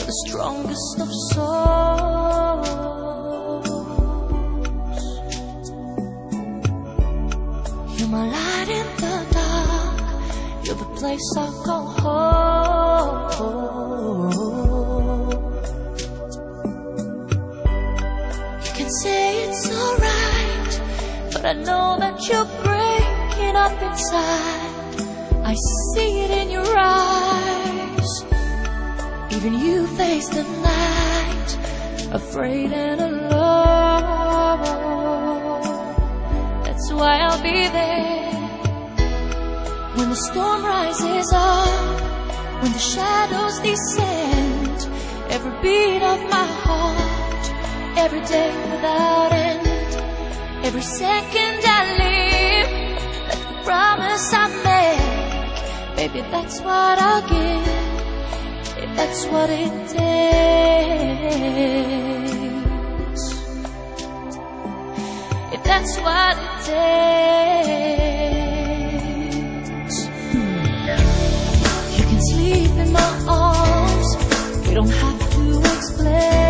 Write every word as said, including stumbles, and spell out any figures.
the strongest of souls. You're my light in the dark, you're the place I call home. You can say it's alright, but I know that you're breaking up inside. I see it in your eyes. Even you face the night, afraid and alone. That's why I'll be there when the storm rises up, when the shadows descend. Every beat of my heart, every day without end, every second I live, like the promise I made. Baby, that's what I'll give, if that's what it takes. If that's what it takes. You can sleep in my arms, we don't have to explain.